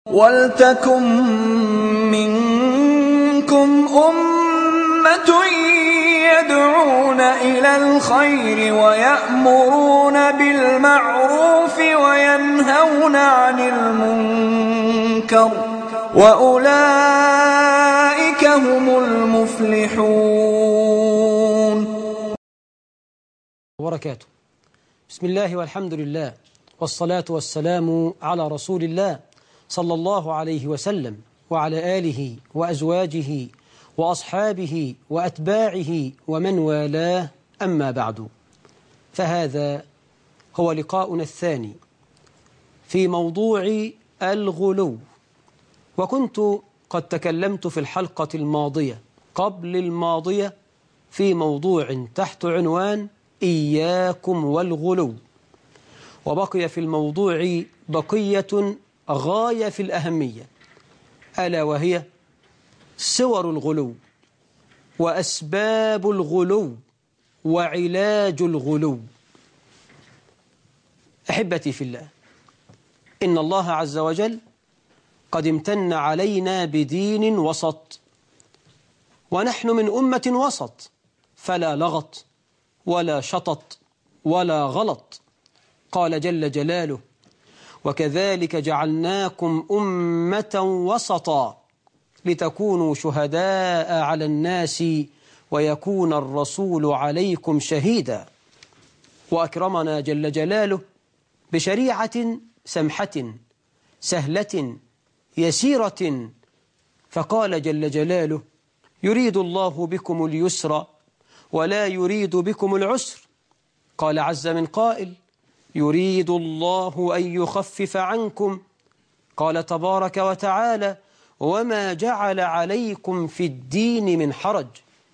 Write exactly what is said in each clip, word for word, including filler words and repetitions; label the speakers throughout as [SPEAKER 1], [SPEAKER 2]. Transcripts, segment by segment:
[SPEAKER 1] وَلْتَكُن مِّنكُمْ أُمَّةٌ يَدْعُونَ إِلَى الْخَيْرِ وَيَأْمُرُونَ بِالْمَعْرُوفِ وَيَنْهَوْنَ عَنِ الْمُنكَرِ ۚ وَأُولَٰئِكَ هُمُ الْمُفْلِحُونَ.
[SPEAKER 2] وبركاته. بسم الله والحمد لله، والصلاة والسلام على رسول الله صلى الله عليه وسلم، وعلى آله وأزواجه وأصحابه وأتباعه ومن والاه، أما بعد، فهذا هو لقاؤنا الثاني في موضوع الغلو. وكنت قد تكلمت في الحلقة الماضية قبل الماضية في موضوع تحت عنوان إياكم والغلو، وبقي في الموضوع بقية غاية في الأهمية، ألا وهي صور الغلو وأسباب الغلو وعلاج الغلو. أحبتي في الله، إن الله عز وجل قد امتن علينا بدين وسط، ونحن من أمة وسط، فلا لغط ولا شطط ولا غلط. قال جل جلاله: وكذلك جعلناكم أمة وسطا لتكونوا شهداء على الناس ويكون الرسول عليكم شهيدا. وأكرمنا جل جلاله بشريعة سمحة سهلة يسيرة، فقال جل جلاله: يريد الله بكم اليسر ولا يريد بكم العسر. قال عز من قائل: يريد الله أن يخفف عنكم. قال تبارك وتعالى: وما جعل عليكم في الدين من حرج.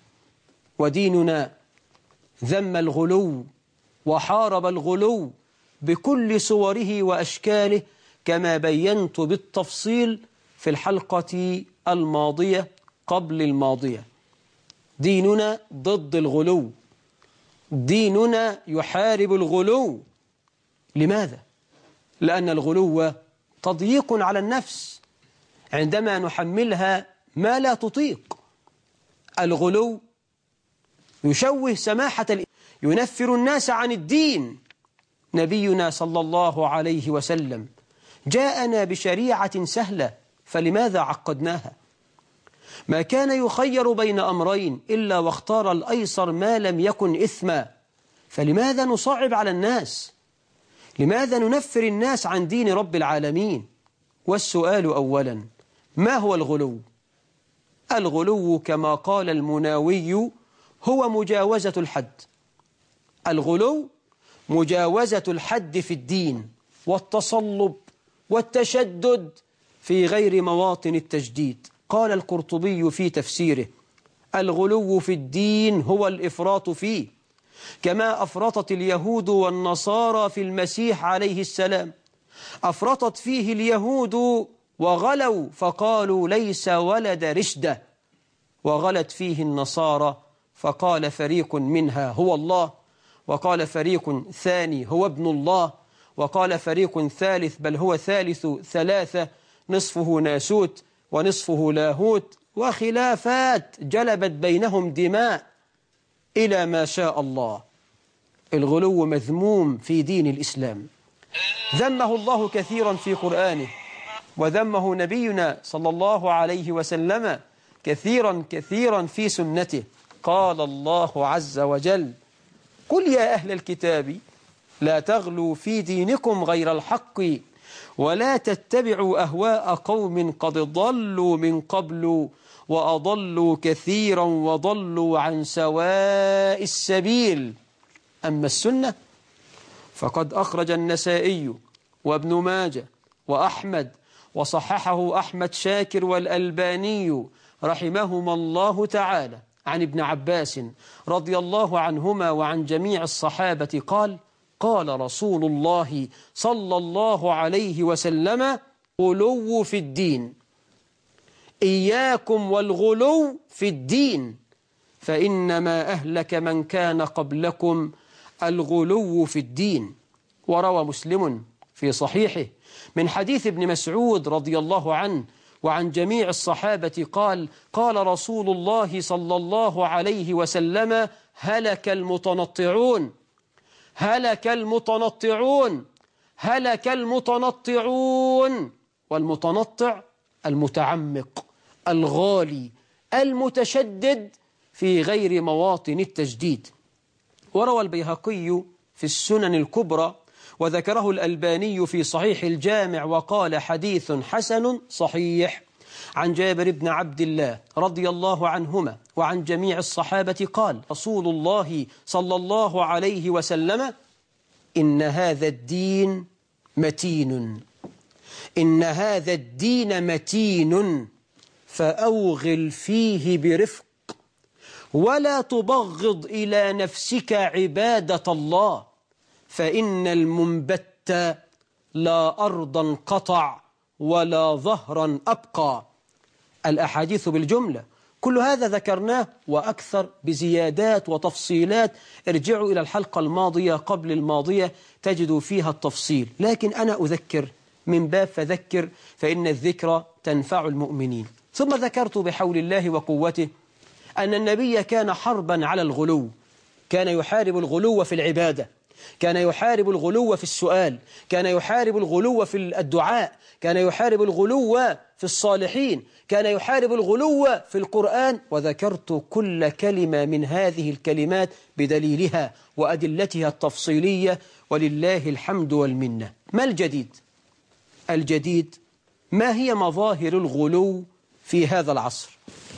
[SPEAKER 2] وديننا ذم الغلو وحارب الغلو بكل صوره وأشكاله، كما بينت بالتفصيل في الحلقة الماضية قبل الماضية. ديننا ضد الغلو، ديننا يحارب الغلو. لماذا؟ لأن الغلو تضييق على النفس عندما نحملها ما لا تطيق. الغلو يشوه سماحة، ينفر الناس عن الدين. نبينا صلى الله عليه وسلم جاءنا بشريعة سهلة، فلماذا عقدناها؟ ما كان يخير بين أمرين إلا واختار الأيسر ما لم يكن إثما، فلماذا نصعب على الناس؟ لماذا ننفر الناس عن دين رب العالمين؟ والسؤال أولا: ما هو الغلو؟ الغلو كما قال المناوي هو مجاوزة الحد. الغلو مجاوزة الحد في الدين، والتصلب والتشدد في غير مواطن التجديد. قال القرطبي في تفسيره: الغلو في الدين هو الإفراط فيه، كما أفرطت اليهود والنصارى في المسيح عليه السلام. أفرطت فيه اليهود وغلوا فقالوا ليس ولد رشدة، وغلت فيه النصارى فقال فريق منها هو الله، وقال فريق ثاني هو ابن الله، وقال فريق ثالث بل هو ثالث ثلاثة، نصفه ناسوت ونصفه لاهوت، وخلافات جلبت بينهم دماء إلى ما شاء الله. الغلو مذموم في دين الإسلام، ذمه الله كثيرا في قرآنه، وذمه نبينا صلى الله عليه وسلم كثيرا كثيرا في سنته. قال الله عز وجل: قل يا أهل الكتاب لا تغلوا في دينكم غير الحق ولا تتبعوا أهواء قوم قد ضلوا من قبل وأضلوا كثيرا وضلوا عن سواء السبيل. أما السنة فقد أخرج النسائي وابن ماجه وأحمد، وصححه أحمد شاكر والألباني رحمهما الله تعالى، عن ابن عباس رضي الله عنهما وعن جميع الصحابة قال: قال رسول الله صلى الله عليه وسلم: غلو في الدين، إياكم والغلو في الدين، فإنما أهلك من كان قبلكم الغلو في الدين. وروى مسلم في صحيحه من حديث ابن مسعود رضي الله عنه وعن جميع الصحابة قال قال رسول الله صلى الله عليه وسلم هلك المتنطعون هلك المتنطعون هلك المتنطعون. والمتنطع المتعمق الغالي المتشدد في غير مواطن التجديد. وروى البيهقي في السنن الكبرى وذكره الألباني في صحيح الجامع وقال حديث حسن صحيح عن جابر بن عبد الله رضي الله عنهما وعن جميع الصحابة قال رسول الله صلى الله عليه وسلم إن هذا الدين متين إن هذا الدين متين فأوغل فيه برفق ولا تبغض إلى نفسك عبادة الله فإن المنبت لا أرضا قطع ولا ظهرا أبقى. الأحاديث بالجملة كل هذا ذكرناه وأكثر بزيادات وتفصيلات. ارجعوا إلى الحلقة الماضية قبل الماضية تجدوا فيها التفصيل، لكن أنا أذكر من باب فذكر فإن الذكرى تنفع المؤمنين. ثم ذكرت بحول الله وقوته أن النبي كان حربا على الغلو، كان يحارب الغلو في العبادة، كان يحارب الغلو في السؤال، كان يحارب الغلو في الدعاء، كان يحارب الغلو في الصالحين، كان يحارب الغلو في القرآن. وذكرت كل كلمة من هذه الكلمات بدليلها وأدلتها التفصيلية ولله الحمد والمنة. ما الجديد؟ الجديد ما هي مظاهر الغلو في هذا العصر؟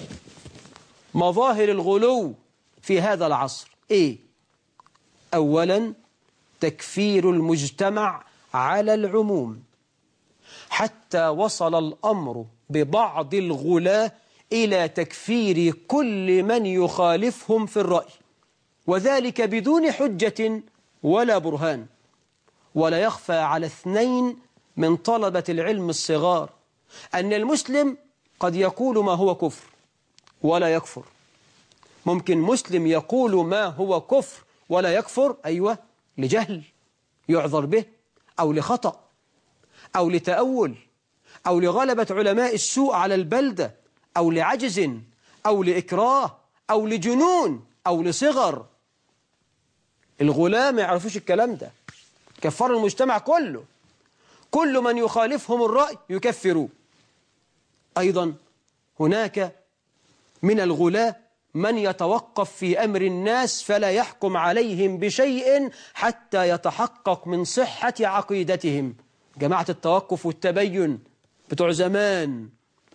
[SPEAKER 2] مظاهر الغلو في هذا العصر إيه؟ أولا تكفير المجتمع على العموم، حتى وصل الأمر ببعض الغلاة إلى تكفير كل من يخالفهم في الرأي، وذلك بدون حجة ولا برهان. ولا يخفى على اثنين من طلبة العلم الصغار أن المسلم قد يقول ما هو كفر ولا يكفر. ممكن مسلم يقول ما هو كفر ولا يكفر، أيوة، لجهل يعذر به أو لخطأ أو لتأول أو لغلبة علماء السوء على البلدة أو لعجز أو لإكراه أو لجنون أو لصغر. الغلاة ما يعرفوش الكلام ده، كفروا المجتمع كله، كل من يخالفهم الرأي يكفروا. أيضا هناك من الغلاة من يتوقف في أمر الناس فلا يحكم عليهم بشيء حتى يتحقق من صحة عقيدتهم. جماعة التوقف والتبين بتوع زمان.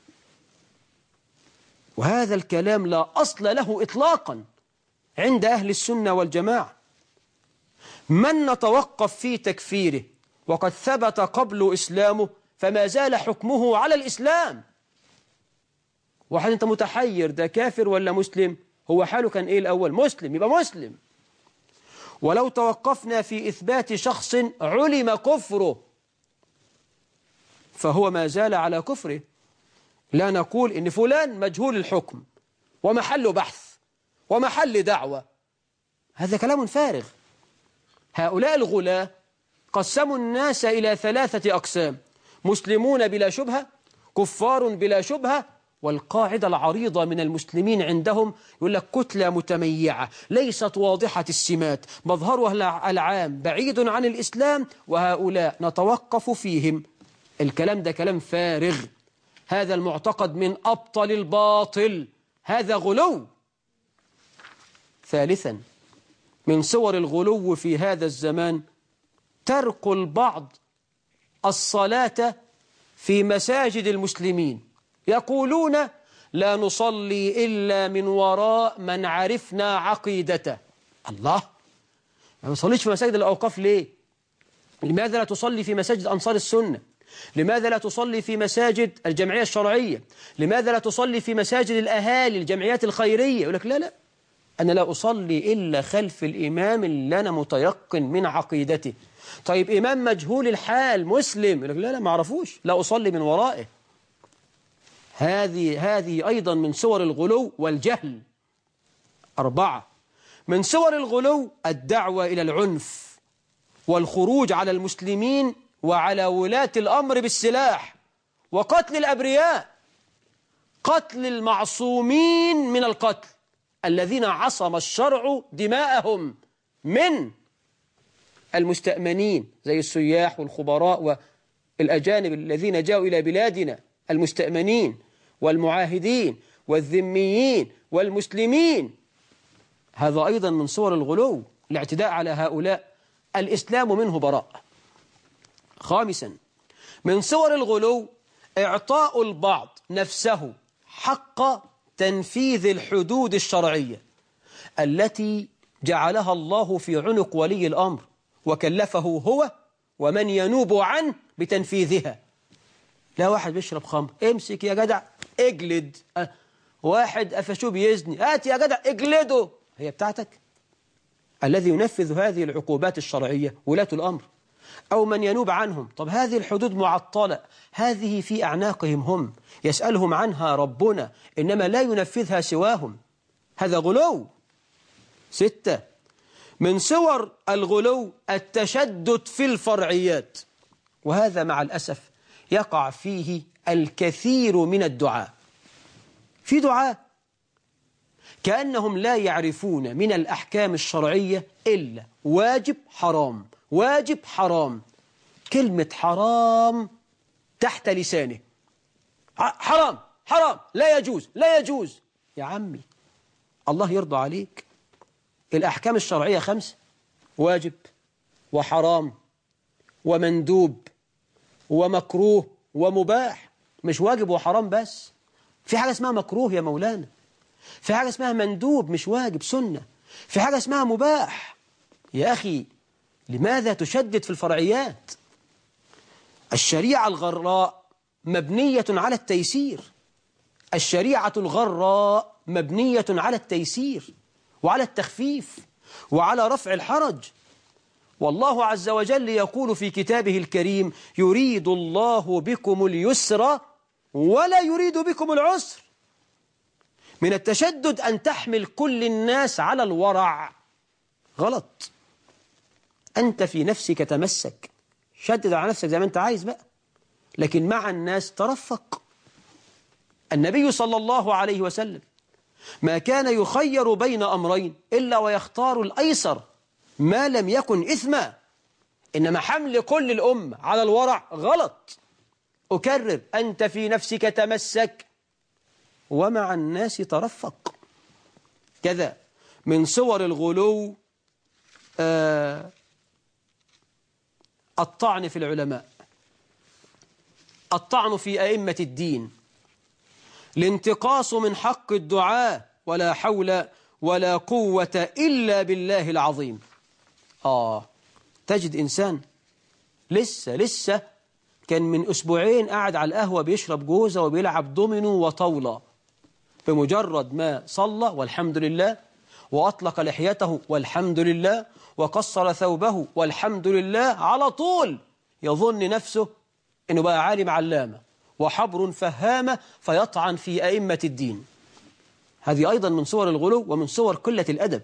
[SPEAKER 2] وهذا الكلام لا أصل له إطلاقا عند أهل السنة والجماعة. من نتوقف في تكفيره وقد ثبت قبل إسلامه فما زال حكمه على الإسلام. واحد أنت متحير ده كافر ولا مسلم؟ هو حاله كان إيه الأول؟ مسلم، يبقى مسلم. ولو توقفنا في إثبات شخص علم كفره فهو ما زال على كفره. لا نقول إن فلان مجهول الحكم ومحل بحث ومحل دعوة، هذا كلام فارغ. هؤلاء الغلاة قسموا الناس إلى ثلاثة أقسام: مسلمون بلا شبهة، كفار بلا شبهة، والقاعدة العريضة من المسلمين عندهم يقول لك كتلة متميعة ليست واضحة السمات، مظهرها العام بعيد عن الإسلام، وهؤلاء نتوقف فيهم. الكلام ده كلام فارغ، هذا المعتقد من أبطل الباطل، هذا غلو. ثالثا من صور الغلو في هذا الزمان ترك البعض الصلاة في مساجد المسلمين، يقولون لا نصلي إلا من وراء من عرفنا عقيدته. الله، ما نصليش في مساجد الأوقاف ليه؟ لماذا لا تصلي في مساجد أنصار السنة؟ لماذا لا تصلي في مساجد الجمعية الشرعية؟ لماذا لا تصلي في مساجد الأهالي الجمعيات الخيرية؟ يقول لك لا لا، أنا لا أصلي إلا خلف الإمام اللي أنا متيقن من عقيدته. طيب إمام مجهول الحال مسلم، يقول لك لا لا ما أعرفوش، لا أصلي من ورائه. هذه هذه أيضا من صور الغلو والجهل. أربعة من صور الغلو الدعوة إلى العنف والخروج على المسلمين وعلى ولاة الأمر بالسلاح وقتل الأبرياء، قتل المعصومين من القتل الذين عصم الشرع دماءهم من المستأمنين زي السياح والخبراء والأجانب الذين جاءوا إلى بلادنا، المستأمنين والمعاهدين والذميين والمسلمين. هذا أيضا من صور الغلو، الاعتداء على هؤلاء، الإسلام منه براء. خامسا، من صور الغلو إعطاء البعض نفسه حق تنفيذ الحدود الشرعية التي جعلها الله في عنق ولي الأمر وكلفه هو ومن ينوب عنه بتنفيذها. لا واحد بيشرب خمر، امسك يا جدع اجلد. أه. واحد قفشوه بيزني، هات يا جدع اجلده. هي بتاعتك؟ الذي ينفذ هذه العقوبات الشرعية ولاة الأمر أو من ينوب عنهم. طب هذه الحدود معطلة، هذه في أعناقهم هم، يسألهم عنها ربنا، إنما لا ينفذها سواهم. هذا غلو. ستة، من صور الغلو التشدد في الفرعيات، وهذا مع الأسف يقع فيه الكثير من الدعاة. في دعاة كأنهم لا يعرفون من الأحكام الشرعية إلا واجب حرام، واجب حرام، كلمة حرام تحت لسانه، حرام حرام، لا يجوز لا يجوز. يا عمي الله يرضى عليك، الأحكام الشرعية خمسة: واجب وحرام ومندوب ومكروه ومباح. مش واجب وحرام بس، في حاجة اسمها مكروه يا مولانا، في حاجة اسمها مندوب مش واجب سنة، في حاجة اسمها مباح. يا أخي لماذا تشدد في الفرعيات؟ الشريعة الغراء مبنية على التيسير، الشريعة الغراء مبنية على التيسير وعلى التخفيف وعلى رفع الحرج. والله عز وجل يقول في كتابه الكريم: يريد الله بكم اليسر ولا يريد بكم العسر. من التشدد أن تحمل كل الناس على الورع، غلط. أنت في نفسك تمسك، شدد على نفسك زي ما أنت عايز بقى، لكن مع الناس ترفق. النبي صلى الله عليه وسلم ما كان يخير بين أمرين إلا ويختار الأيسر ما لم يكن إثما. إنما حمل كل الأمة على الورع غلط. أكرر، أنت في نفسك تمسك ومع الناس ترفق. كذا من صور الغلو آه الطعن في العلماء، الطعن في أئمة الدين، الانتقاص من حق الدعاة، ولا حول ولا قوة إلا بالله العظيم. آه تجد إنسان لسه لسه كان من أسبوعين قاعد على القهوة بيشرب جوزة وبيلعب دومينو وطاولة، بمجرد ما صلى والحمد لله، وأطلق لحيته والحمد لله، وقصر ثوبه والحمد لله، على طول يظن نفسه أنه بقى عالم علامة وحبر فهامة فيطعن في أئمة الدين. هذه أيضا من صور الغلو ومن صور قلة الأدب.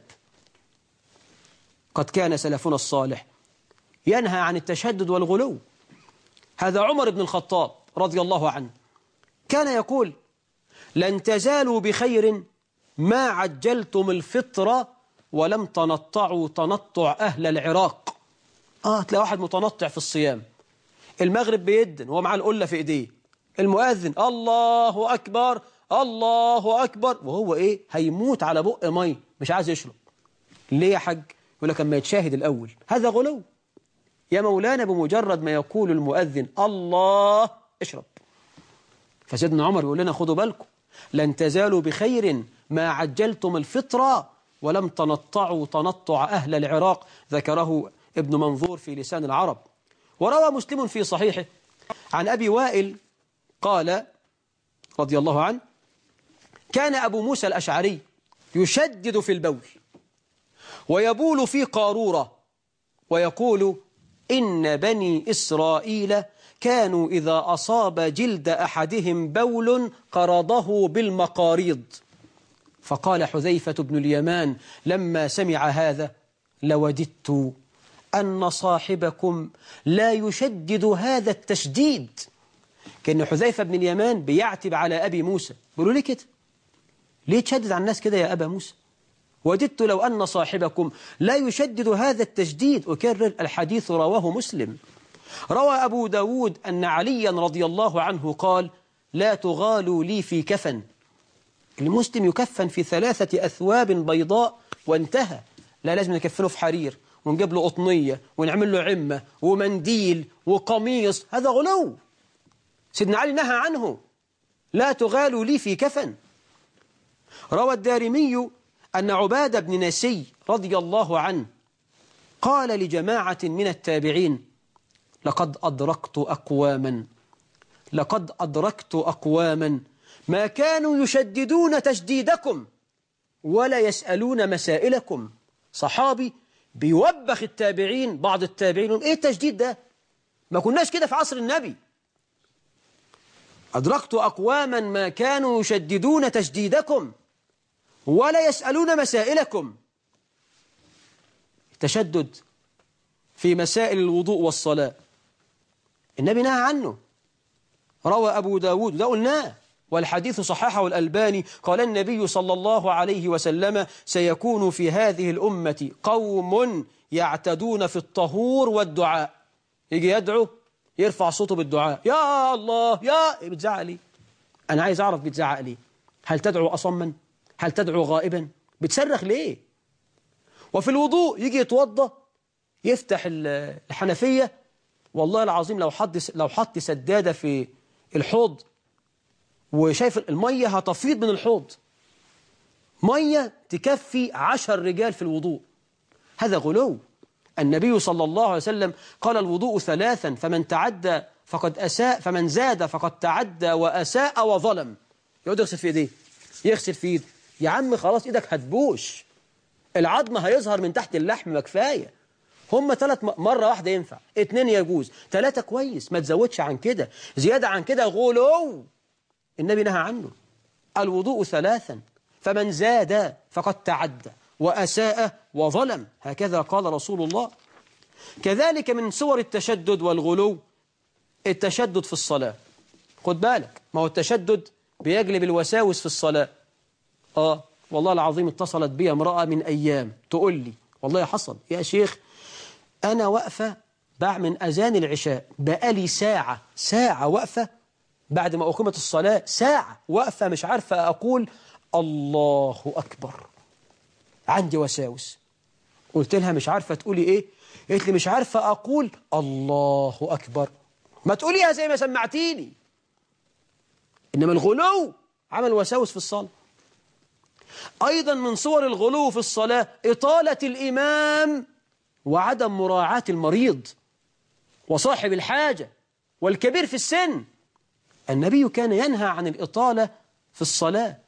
[SPEAKER 2] قد كان سلفنا الصالح ينهى عن التشدد والغلو. هذا عمر بن الخطاب رضي الله عنه كان يقول: لن تزالوا بخير ما عجلتم الفطرة ولم تنطعوا تنطع أهل العراق. آه تلاقي واحد متنطع في الصيام، المغرب بيدن وهو معاه القلة في إيديه، المؤذن الله أكبر الله أكبر، وهو إيه؟ هيموت على بق مي مش عايز يشرب. ليه يا حاج؟ يقول لك أما يتشاهد الأول. هذا غلو يا مولانا. بمجرد ما يقول المؤذن الله اشرب. فسيدنا عمر يقول لنا: خدوا بالكم، لن تزالوا بخير ما عجلتم الفطرة ولم تنطعوا تنطع أهل العراق. ذكره ابن منظور في لسان العرب. وروى مسلم في صحيحه عن أبي وائل قال رضي الله عنه: كان أبو موسى الأشعري يشدد في البول ويبول في قارورة ويقول: إن بني إسرائيل كانوا إذا أصاب جلد أحدهم بول قرضه بالمقاريض. فقال حذيفة بن اليمان لما سمع هذا: لوددت أن صاحبكم لا يشدد هذا التشديد. كأن حذيفة بن اليمان بيعتب على أبي موسى، بيقولوا ليه كده؟ ليه تشدد على الناس كده يا أبا موسى؟ وددت لو أن صاحبكم لا يشدد هذا التشديد. أكرر الحديث رواه مسلم. روى أبو داود أن عليا رضي الله عنه قال: لا تغالوا لي في كفن. المسلم يكفن في ثلاثة أثواب بيضاء وانتهى، لا لازم نكفنه في حرير ونجيب له قطنية ونعمل له عمة ومنديل وقميص، هذا غلو. سيدنا علي نهى عنه، لا تغالوا لي في كفن. روى الدارمي أن عبادة بن نسي رضي الله عنه قال لجماعة من التابعين: لقد أدركت أقواما لقد أدركت أقواما ما كانوا يشددون تشديدكم ولا يسألون مسائلكم. صحابي بيوبخ التابعين، بعض التابعين: إيه التشديد ده؟ ما كناش كده في عصر النبي. أدركت أقواما ما كانوا يشددون تشديدكم ولا يسألون مسائلكم. التشدد في مسائل الوضوء والصلاة النبي نهى عنه. روى أبو داود، ده قلناه، والحديث صححه الألباني، قال النبي صلى الله عليه وسلم: سيكون في هذه الأمة قوم يعتدون في الطهور والدعاء. يجي يدعو يرفع صوته بالدعاء: يا الله يا بتزعق لي. أنا عايز أعرف بتزعق لي. هل تدعو أصما؟ هل تدعو غائبا؟ بتصرخ ليه؟ وفي الوضوء يجي يتوضى يفتح الحنفية، والله العظيم لو حط لو حط سدادة في الحوض وشايف المية هتفيض من الحوض، مية تكفي عشر رجال في الوضوء. هذا غلو. النبي صلى الله عليه وسلم قال: الوضوء ثلاثا فمن تعدى فقد أساء فمن زاد فقد تعدى وأساء وظلم. يقعد يغسل في ايديه، يغسل في ايده. يا عم خلاص ايدك هتبوش، العظم هيظهر من تحت اللحم، ما كفايه. هم ثلاث م... مرة واحدة ينفع، اتنين يجوز، ثلاثة كويس، ما تزودش عن كده. زيادة عن كده غلو، النبي نهى عنه. الوضوء ثلاثا فمن زاد فقد تعدى وأساء وظلم، هكذا قال رسول الله. كذلك من صور التشدد والغلو التشدد في الصلاة. خد بالك، ما هو التشدد بيجلب الوساوس في الصلاة. آه والله العظيم اتصلت بي امرأة من أيام تقول لي: والله حصل يا شيخ، أنا واقفة بعمل أذان العشاء بقالي ساعة ساعة واقفة بعد ما أقيمت الصلاة، ساعة واقفة مش عارفة أقول الله أكبر، عندي وساوس. قلت لها: مش عارفة تقولي إيه؟ قلت لي: مش عارفة أقول الله أكبر. ما تقوليها زي ما سمعتيني. إنما الغلو عمل وساوس في الصلاة. أيضا من صور الغلو في الصلاة إطالة الإمام وعدم مراعاة المريض وصاحب الحاجة والكبير في السن. النبي كان ينهى عن الإطالة في الصلاة،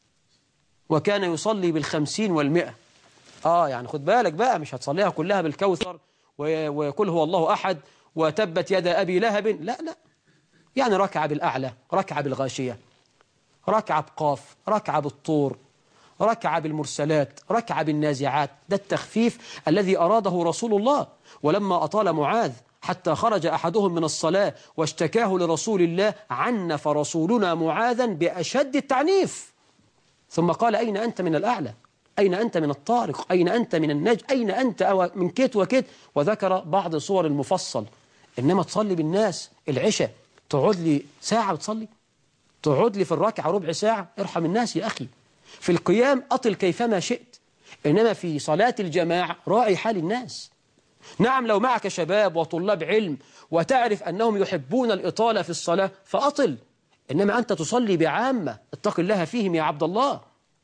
[SPEAKER 2] وكان يصلي بالخمسين والمئة. آه يعني خد بالك بقى، مش هتصليها كلها بالكوثر ويقول هو الله أحد وتبت يد أبي لهب، لا لا، يعني ركعة بالأعلى، ركعة بالغاشية، ركعة بقاف، ركعة بالطور، ركعة بالمرسلات، ركعة بالنازعات. ده التخفيف الذي أراده رسول الله. ولما أطال معاذ حتى خرج أحدهم من الصلاة واشتكاه لرسول الله، عنف رسولنا معاذا بأشد التعنيف، ثم قال: أين أنت من الأعلى؟ أين أنت من الطارق؟ أين أنت من النجم؟ أين أنت أو من كت وكت؟ وذكر بعض صور المفصل. إنما تصلي بالناس العشاء تقعد لي ساعة بتصلي، تقعد لي في الركعة ربع ساعة، ارحم الناس يا أخي. في القيام أطل كيفما شئت، إنما في صلاة الجماعة راعي حال الناس. نعم لو معك شباب وطلاب علم وتعرف أنهم يحبون الإطالة في الصلاة فأطل، إنما أنت تصلي بعامة، اتق الله فيهم يا عبد الله.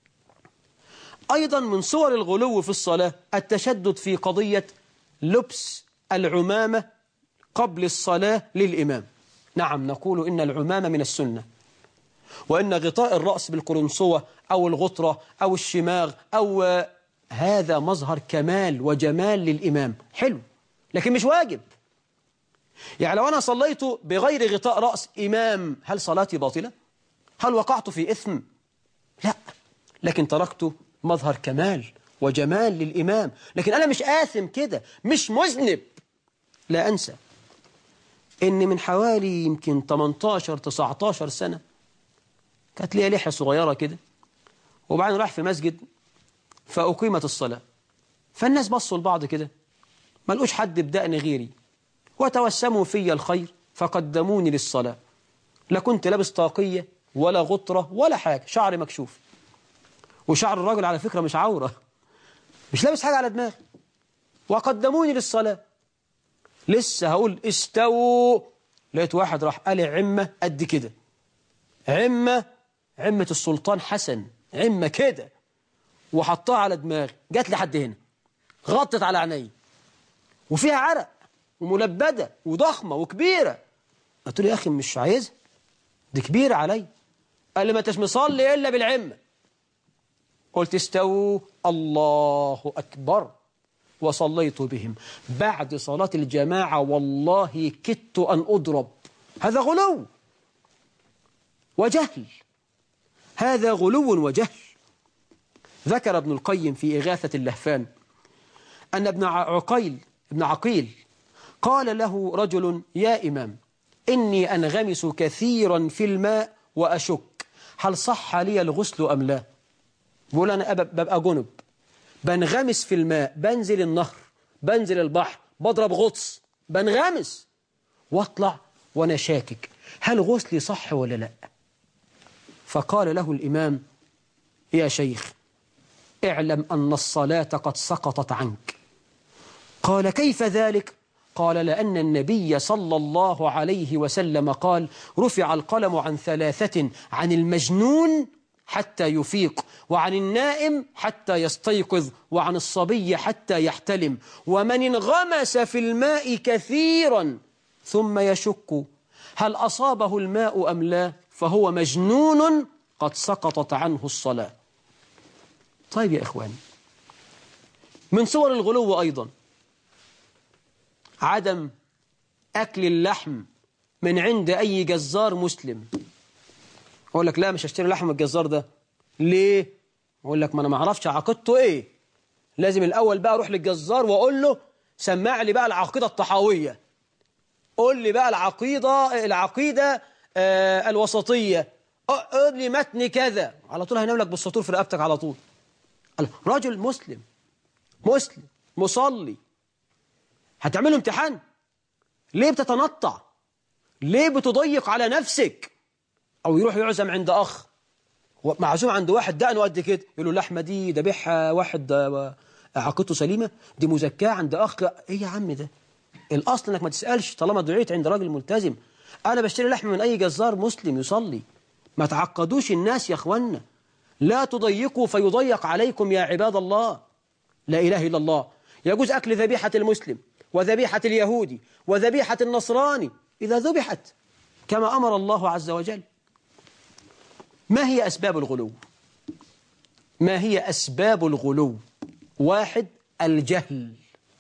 [SPEAKER 2] أيضا من صور الغلو في الصلاة التشدد في قضية لبس العمامة قبل الصلاة للإمام. نعم نقول إن العمامة من السنة، وإن غطاء الرأس بالقرنصوة أو الغطرة أو الشماغ أو هذا مظهر كمال وجمال للإمام، حلو، لكن مش واجب. يعني لو أنا صليت بغير غطاء رأس إمام، هل صلاتي باطلة؟ هل وقعت في إثم؟ لا، لكن تركت مظهر كمال وجمال للإمام، لكن أنا مش آثم كده، مش مذنب. لا أنسى إن من حوالي يمكن تمنتاشر تسعتاشر سنة كانت لي لحية صغيرة كده، وبعدين راح في مسجد فأقيمت الصلاة، فالناس بصوا لبعض كده ما لقوش حد بدأني غيري، وتوسموا في الخير فقدموني للصلاة. لا كنت لابس طاقية ولا غطرة ولا حاجة، شعري مكشوف، وشعر الراجل على فكرة مش عورة، مش لابس حاجة على دماغي، وقدموني للصلاة. لسه هقول استووا، لقيت واحد راح قال عمة قد كده، عمة عمة السلطان حسن، عمة كده، وحطها على دماغي، جات لي حد هنا، غطت على عيني، وفيها عرق وملبدة وضخمة وكبيرة. قلت له يا أخي مش عايزها، دي كبيرة علي. قال لي ما انتش مصلي إلا بالعمة. قلت استووا، الله أكبر، وصليت بهم. بعد صلاة الجماعة والله كدت أن أضرب. هذا غلو وجهل، هذا غلو وجهل. ذكر ابن القيم في إغاثة اللهفان أن ابن عقيل ابن عقيل قال له رجل يا إمام إني أنغمس كثيرا في الماء وأشك هل صح لي الغسل أم لا؟ بقول أنا ببقى جنب، بنغمس في الماء، بنزل النهر، بنزل البحر، بضرب غطس، بنغمس واطلع وانا شاكك هل غسلي صح ولا لا؟ فقال له الإمام يا شيخ اعلم أن الصلاة قد سقطت عنك. قال كيف ذلك؟ قال لأن النبي صلى الله عليه وسلم قال رفع القلم عن ثلاثة، عن المجنون حتى يفيق، وعن النائم حتى يستيقظ، وعن الصبي حتى يحتلم، ومن انغمس في الماء كثيرا ثم يشك هل أصابه الماء أم لا فهو مجنون قد سقطت عنه الصلاة. طيب يا إخواني، من صور الغلو أيضا عدم أكل اللحم من عند أي جزار مسلم. أقول لك لا مش هشتري لحم الجزار ده. ليه؟ أقول لك ما أنا ما أعرفش عقيدته إيه، لازم الأول بقى أروح للجزار وأقول له سمع لي بقى العقيدة الطحاوية، قول لي بقى العقيدة العقيدة آه الوسطية، قول لي متن كذا، على طول هينام لك بالسطور في رقبتك على طول. رجل مسلم مسلم مصلي هتعمله امتحان؟ ليه بتتنطع؟ ليه بتضيق على نفسك؟ أو يروح يعزم عند أخ، معزوم عند واحد دقنه قد كده، يقول له اللحمة دي ذبيحها واحد عقيدته سليمة، دي مزكاة عند أخ. إيه يا عم ده؟ الأصل إنك ما تسألش طالما دعيت عند راجل ملتزم. أنا بشتري لحم من أي جزار مسلم يصلي. ما تعقدوش الناس يا أخوانا، لا تضيقوا فيضيق عليكم يا عباد الله. لا إله إلا الله. يجوز أكل ذبيحة المسلم وذبيحة اليهودي وذبيحة النصراني إذا ذبحت كما أمر الله عز وجل. ما هي أسباب الغلو؟ ما هي أسباب الغلو؟ واحد، الجهل.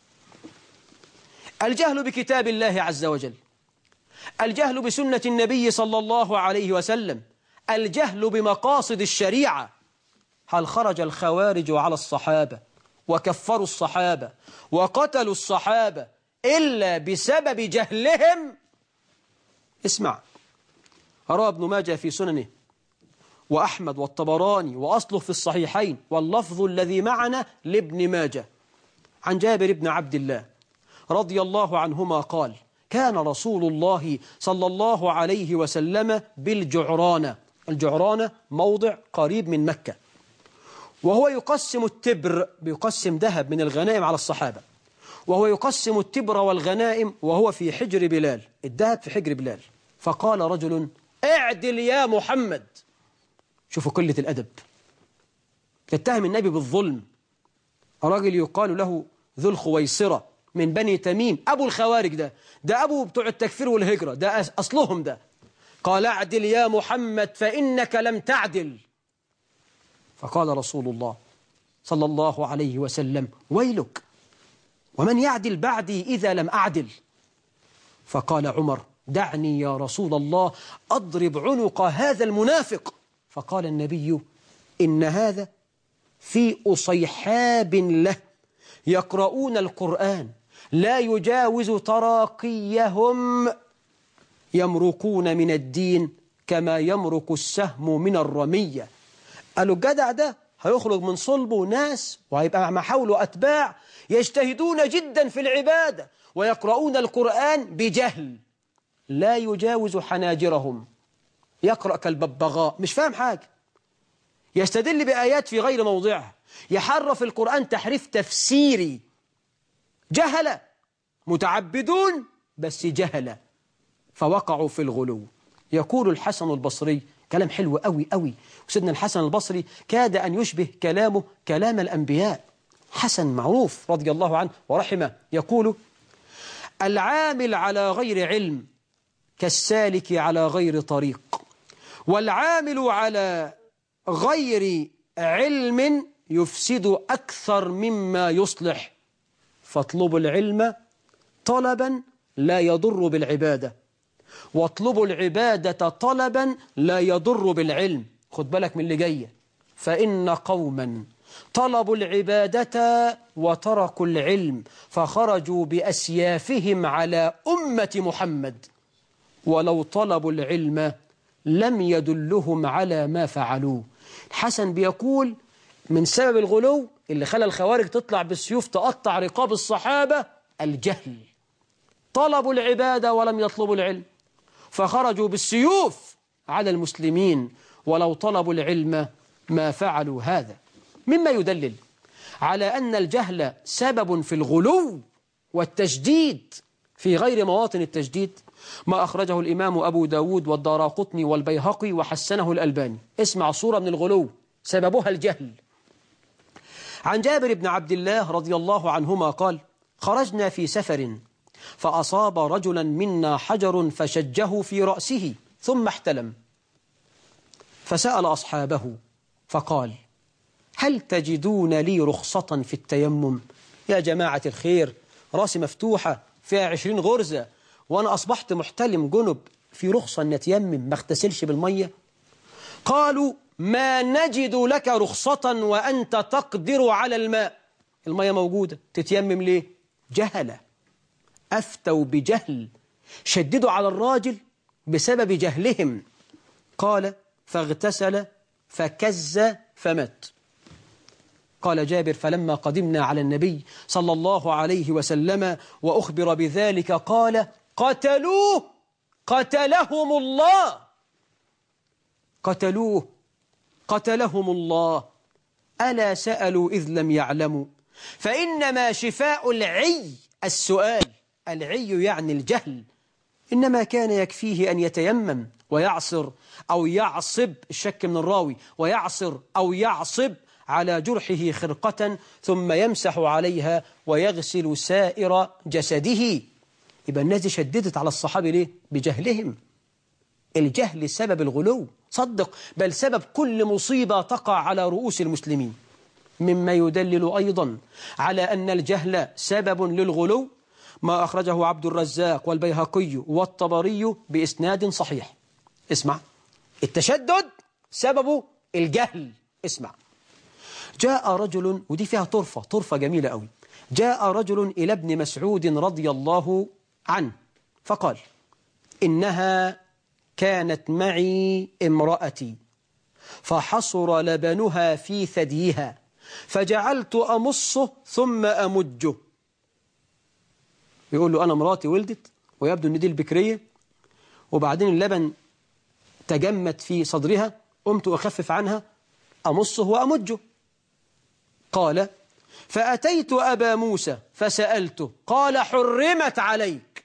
[SPEAKER 2] الجهل بكتاب الله عز وجل، الجهل بسنة النبي صلى الله عليه وسلم، الجهل بمقاصد الشريعة. هل خرج الخوارج على الصحابة وكفروا الصحابة وقتلوا الصحابة إلا بسبب جهلهم؟ اسمع، روى ابن ماجه في سننه وأحمد والطبراني وأصله في الصحيحين، واللفظ الذي معنا لابن ماجه، عن جابر بن عبد الله رضي الله عنهما قال كان رسول الله صلى الله عليه وسلم بالجعرانة. الجعرانة موضع قريب من مكة، وهو يقسم التبر، بيقسم ذهب من الغنائم على الصحابة، وهو يقسم التبر والغنائم وهو في حجر بلال، الذهب في حجر بلال. فقال رجل اعدل يا محمد. شوفوا قلة الأدب، تتهم النبي بالظلم. راجل يقال له ذو الخويصرة من بني تميم، أبو الخوارج، ده ده أبو بتوع التكفير والهجرة، ده أصلهم ده. قال اعدل يا محمد فإنك لم تعدل. فقال رسول الله صلى الله عليه وسلم ويلك ومن يعدل بعدي إذا لم أعدل. فقال عمر دعني يا رسول الله أضرب عنق هذا المنافق. فقال النبي إن هذا في أصيحاب له يقرؤون القرآن لا يجاوز تراقيهم يمرقون من الدين كما يمرق السهم من الرمية. قالوا الجدع ده هيخرج من صلبه ناس وهيبقى مع حوله أتباع يجتهدون جدا في العبادة ويقرؤون القرآن بجهل لا يجاوز حناجرهم، يقرأ كالببغاء مش فاهم حاجة، يستدل بآيات في غير موضعها، يحرف القرآن تحريف تفسيري، جهل متعبدون بس جهل فوقعوا في الغلو. يقول الحسن البصري كلام حلو قوي قوي، وسيدنا الحسن البصري كاد أن يشبه كلامه كلام الأنبياء. حسن معروف رضي الله عنه ورحمه يقول: العامل على غير علم كالسالك على غير طريق، والعامل على غير علم يفسد أكثر مما يصلح، فاطلبوا العلم طلبا لا يضر بالعبادة، واطلبوا العبادة طلبا لا يضر بالعلم. خد بالك من اللي جاية: فإن قوما طلبوا العبادة وتركوا العلم فخرجوا بأسيافهم على أمة محمد، ولو طلبوا العلم لم يدلهم على ما فعلوه. الحسن بيقول من سبب الغلو اللي خلى الخوارج تطلع بالسيوف تقطع رقاب الصحابة الجهل. طلبوا العبادة ولم يطلبوا العلم فخرجوا بالسيوف على المسلمين، ولو طلبوا العلم ما فعلوا هذا. مما يدلل على أن الجهل سبب في الغلو والتجديد في غير مواطن التجديد ما أخرجه الإمام أبو داود والدارقطني والبيهقي وحسنه الألباني. اسمع صورة من الغلو سببها الجهل. عن جابر بن عبد الله رضي الله عنهما قال: خرجنا في سفر فأصاب رجلا منا حجر فشجه في رأسه ثم احتلم، فسأل أصحابه فقال: هل تجدون لي رخصة في التيمم؟ يا جماعة الخير، راسي مفتوحة فيها عشرين غرزة وأنا أصبحت محتلم جنب، في رخصة أن يتيمم ما اغتسلش بالمية؟ قالوا: ما نجد لك رخصة وأنت تقدر على الماء، المية موجودة تتيمم ليه؟ جهلة، أفتوا بجهل، شددوا على الراجل بسبب جهلهم. قال: فاغتسل فكز فمات. قال جابر: فلما قدمنا على النبي صلى الله عليه وسلم وأخبر بذلك قال: قتلوه قتلهم الله، قتلوه قتلهم الله، ألا سألوا إذ لم يعلموا؟ فإنما شفاء العي السؤال، العي يعني الجهل، إنما كان يكفيه أن يتيمم ويعصر أو يعصب، الشك من الراوي، ويعصر أو يعصب على جرحه خرقة ثم يمسح عليها ويغسل سائر جسده. يبقى الناس دي شددت على الصحابة ليه؟ بجهلهم. الجهل سبب الغلو، صدق، بل سبب كل مصيبة تقع على رؤوس المسلمين. مما يدلل أيضا على أن الجهل سبب للغلو ما أخرجه عبد الرزاق والبيهقي والطبري بإسناد صحيح. اسمع، التشدد سببه الجهل. اسمع، جاء رجل، ودي فيها طرفة طرفة جميلة قوي، جاء رجل إلى ابن مسعود رضي الله عنه فقال: إنها كانت معي امرأتي فحصر لبنها في ثديها فجعلت أمصه ثم أمجه. بيقول له: أنا مراتي ولدت ويبدو أن دي البكرية، وبعدين اللبن تجمد في صدرها، قمت أخفف عنها أمصه وأمجه. قال: فأتيت أبا موسى فسألته قال: حرمت عليك.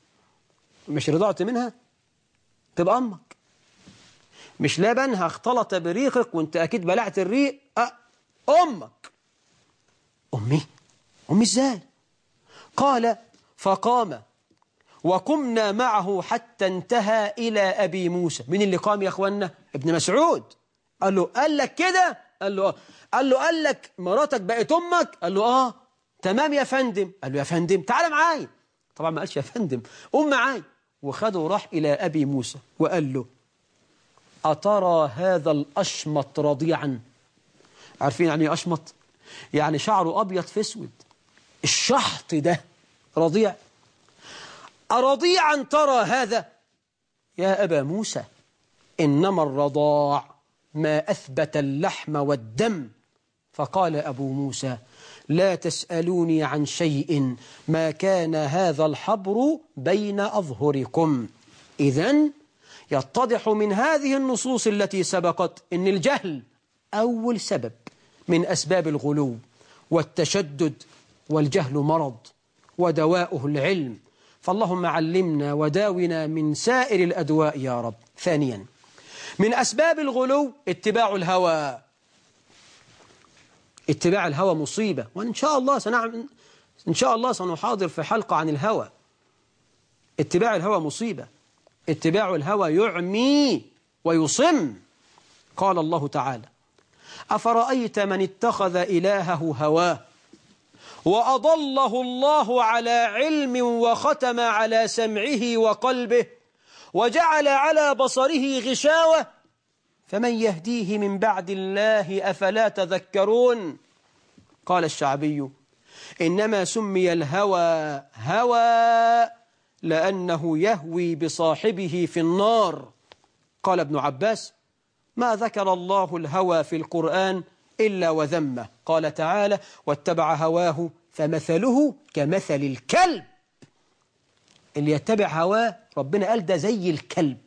[SPEAKER 2] مش رضعت منها؟ تبقى أمك. مش لبنها اختلط بريقك وانت أكيد بلعت الريق. أه أمك. أمي؟ أمي إزاي؟ قال: فقام وقمنا معه حتى انتهى إلى أبي موسى. من اللي قام يا أخوانا؟ ابن مسعود. قال له: قال لك كده؟ قال له: آه. قال له: قال لك مراتك بقت أمك؟ قال له: آه. تمام يا فندم. قال له: يا فندم تعال معاي. طبعا ما قالش يا فندم، قوم معاي. وخده وراح إلى أبي موسى وقال له: أترى هذا الأشمط رضيعا عارفين يعني أشمط؟ يعني شعره أبيض في اسود. الشحط ده رضيع. أرضيعا ترى هذا يا أبا موسى؟ إنما الرضاع ما أثبت اللحم والدم. فقال أبو موسى لا تسألوني عن شيء ما كان هذا الحبر بين أظهركم. إذن يتضح من هذه النصوص التي سبقت إن الجهل أول سبب من أسباب الغلو والتشدد، والجهل مرض ودواؤه العلم. فاللهم علمنا وداونا من سائر الأدواء يا رب. ثانيا من أسباب الغلو اتباع الهوى. اتباع الهوى مصيبة، وإن شاء الله سنعمل إن شاء الله سنحاضر في حلقة عن الهوى. اتباع الهوى مصيبة. اتباع الهوى يعمي ويصم. قال الله تعالى أفرأيت من اتخذ إلهه هواه وأضله الله على علم وختم على سمعه وقلبه وجعل على بصره غشاوة فمن يهديه من بعد الله أفلا تذكرون. قال الشعبي إنما سمي الهوى هوى لأنه يهوي بصاحبه في النار. قال ابن عباس ما ذكر الله الهوى في القرآن إلا وذمه. قال تعالى واتبع هواه فمثله كمثل الكلب. اللي يتبع هواه ربنا قال ده زي الكلب،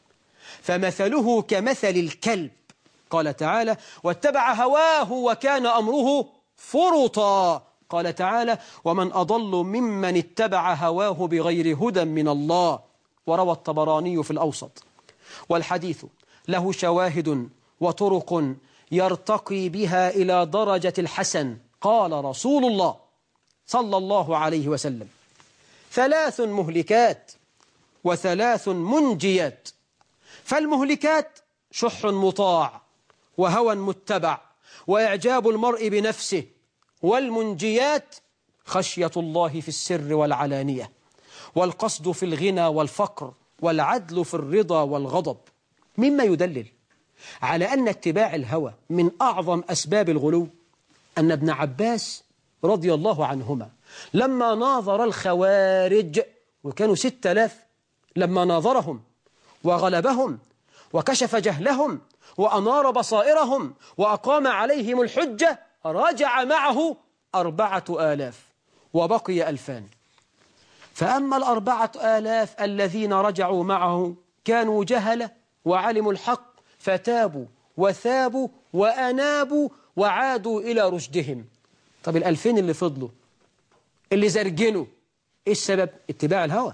[SPEAKER 2] فمثله كمثل الكلب. قال تعالى واتبع هواه وكان أمره فرطا. قال تعالى ومن أضل ممن اتبع هواه بغير هدى من الله. وروى الطبراني في الأوسط. والحديث له شواهد وطرق يرتقي بها إلى درجة الحسن. قال رسول الله صلى الله عليه وسلم ثلاث مهلكات وثلاث منجيات. فالمهلكات شح مطاع وهوى متبع وإعجاب المرء بنفسه. والمنجيات خشية الله في السر والعلانية، والقصد في الغنى والفقر، والعدل في الرضا والغضب. مما يدلل على أن اتباع الهوى من أعظم أسباب الغلو أن ابن عباس رضي الله عنهما لما ناظر الخوارج، وكانوا ستة آلاف، لما ناظرهم وغلبهم وكشف جهلهم وأنار بصائرهم وأقام عليهم الحجة رجع معه أربعة آلاف وبقي ألفان. فأما الأربعة آلاف الذين رجعوا معه كانوا جهلة وعلموا الحق فتابوا وثابوا وأنابوا وعادوا إلى رشدهم. طب الألفين اللي فضلوا اللي زرجنوا إيه السبب؟ اتباع الهوى.